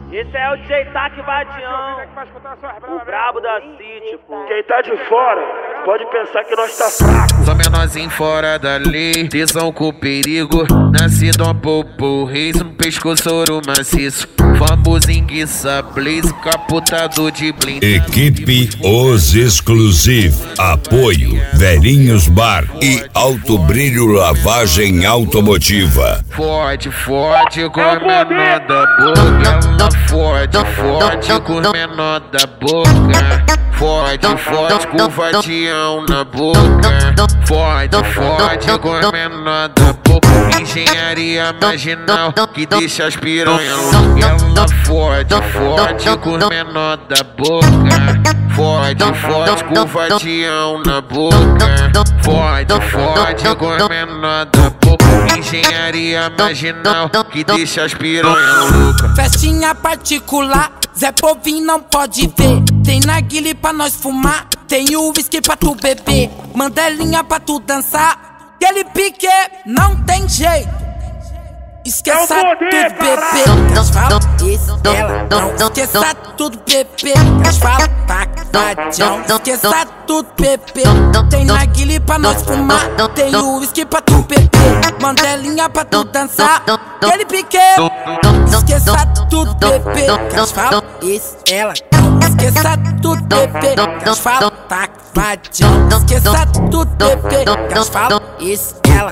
Esse é o DJ Tac Vadião, o brabo da City, pô. Quem tá de fora pode pensar que nós tá fraco. Só menorzinho fora da lei, tesão com perigo. Nascido um popo, reis no pescoço ouro maciço. Famoso enguiça, blaze, capotado de blind. Equipe Os Exclusive. Apoio Velhinhos Bar e Alto Brilho Lavagem Automotiva. Fode com a menor da boca. Ela fode com o menor da boca. Fode com o vadião na boca. Fode com a menor da boca. Engenharia marginal que deixa as piranha louca. Ela fode com o menor da boca. Fode com o vadião na boca. Fode com a menor da boca. Engenharia marginal que deixa as piranha louca. Festinha particular, Zé Povinho não pode ver. Tem narguile pra nós fumar, tem o whisky pra tu beber, mandelinha pra tu dançar. Aquele pique não tem jeito. Esqueça tudo, bebê. Elas falam isso, ela não. Esqueça tudo, bebê. Elas falam tacadão. Esqueça tudo, bebê. Tem narguile pra nós fumar, tem o whisky pra tu beber, mandelinha pra tu dançar. Aquele pique. Esqueça tudo, bebê. Elas falam isso, ela não. Esqueça tudo, bebê. Elas falam tacadão. Esqueça tudo, bebê. Elas falam isso, ela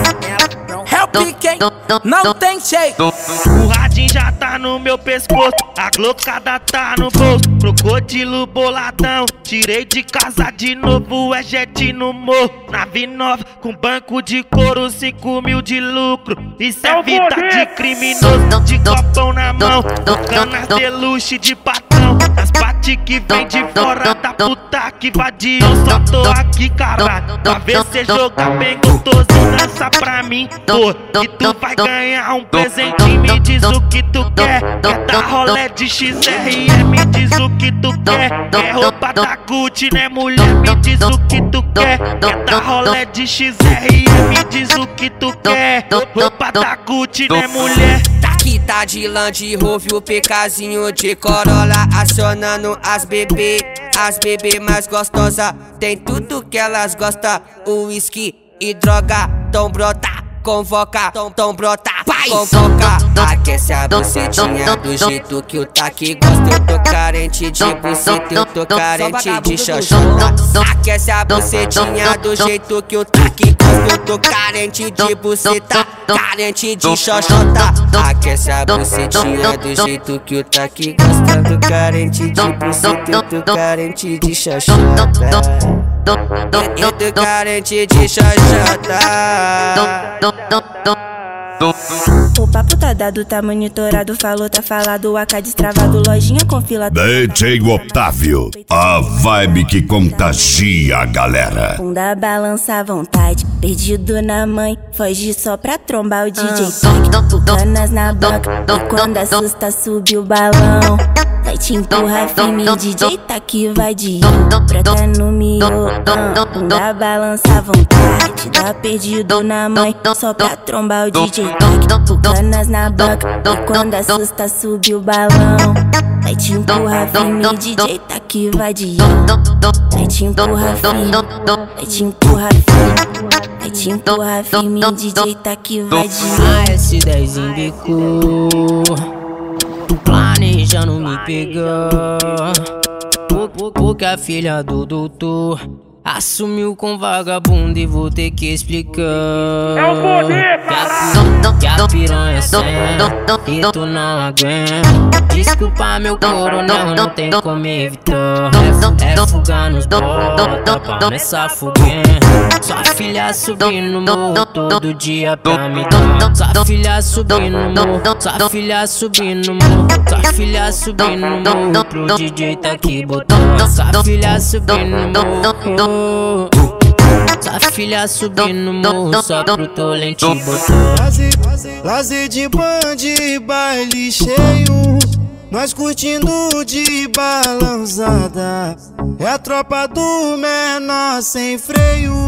não. É o pique, hein? Não tem jeito. O radinho já tá no meu pescoço, a glocada tá no bolso. Crocodilo boladão, tirei de casa de novo, é jet no morro. Nave nova, com banco de couro, 5 mil de lucro. Isso é vida de criminoso, de copão na mão, canas de luxo de patrão. As pates que vem de fora da puta que vadiam. Só tô aqui, caralho, pra ver cê jogar bem gostoso. Dança pra mim, pô, que tu vai ganhar um presente. Me diz o que tu quer. Quer dar rolé de XR? Me diz o que tu quer. Quer roupa da Gucci, né, mulher? Me diz o que tu quer. Quer dar rolé de XR? Me diz o que tu quer. Roupa da Gucci, né, mulher? Daqui tá de Land Rover, o PKzinho de Corolla, acionando as bebê mais gostosa. Tem tudo que elas gostam, uísque e droga. Tom brota, convoca, tom brota, pai, convoca. Aquece a bucetinha do jeito que o Tac gosta. Eu tô carente de buceta, eu tô carente de xoxota. Aquece a bucetinha do jeito que o Tac gosta. Eu tô carente de buceta, carente de xoxota. Aquece a bucetinha do jeito que o Tac gosta. Tô carente de buceta, eu tô carente de xoxota. Eu tô carente de xoxota. O papo tá dado, tá monitorado, falou, tá falado, AK destravado, lojinha com fila. DJ Otávio, a vibe que contagia a galera. Bunda balança à vontade, perdido na mãe, foge só pra trombar o DJ Tac. Canas na banca, e quando assusta sube o balão. Vai te empurrar firme, DJ Tac vadião. Preta no miolo, bunda balança à vontade, tá perdido na mãe, só pra trombar o DJ Tac. Canas na banca, e quando assusta sube o balão. Vai te empurrar firme, DJ Tac vadião. Vai te empurrar firme, vai te empurrar firme, vai te empurrar firme, DJ Tac vadião. S10 embicou, planejando me pegar, porque a filha do doutor assumiu com vagabundo e vou ter que explicar. É o poder, que a piranha senta e tu não aguenta. Desculpa meu coronel, não tem como evitar. É fugar nos bota pra nessa fogueira. Sua filha subindo no morro todo dia pra me dar. Sua filha subindo no morro, sua filha subindo no morro, sua filha subindo no morro pro DJ Tac botar. Sua filha subindo no morro, sua filha subindo no morro só pro Tolente botar. Lazer de bande, baile cheio, nós curtindo de balançada. É a tropa do menor sem freio,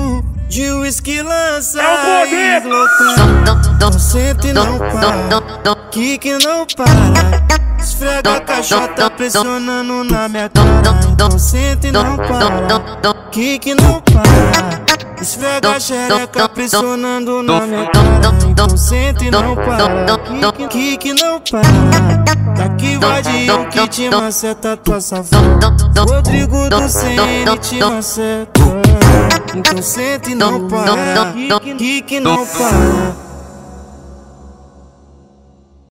de uísque lança e glocão. Não senta e não para, que não para. Esfrega a caixota pressionando na minha cara. Então senta e não para, que não para. Esfrega a xereca pressionando na minha cara. Então senta e não para, que não para. Daqui vai de eu que te maceta tua safada. Rodrigo do Sene te maceta. Então senta e não para, que não para.